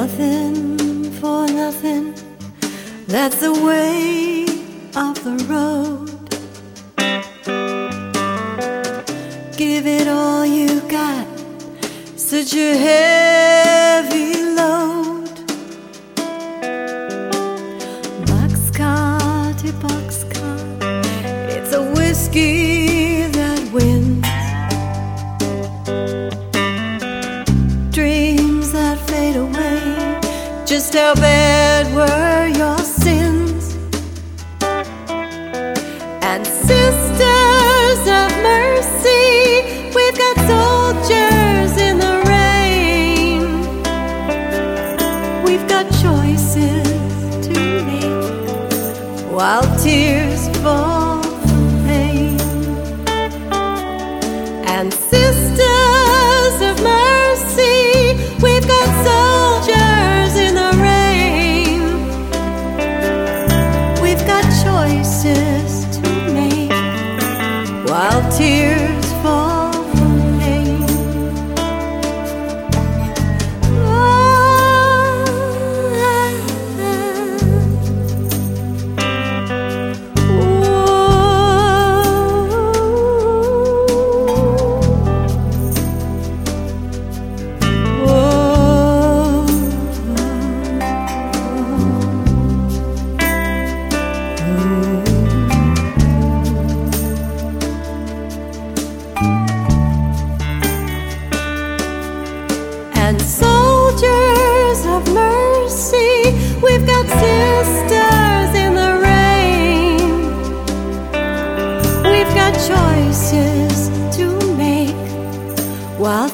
Nothing for nothing, that's the way of the road. Give it all you got, such a heavy load. Boxcar to boxcar, it's a whiskey that wins. Dreams that fade away, just how bad were your sins? And sisters of mercy, we've got soldiers in the rain. We've got choices to make while tears fall from pain. And sisters of mercy, we've got soldiers in the rain. We've got choices to make while tears fall from pain. And soldiers of mercy, we've got sisters in the rain. We've got choices to make while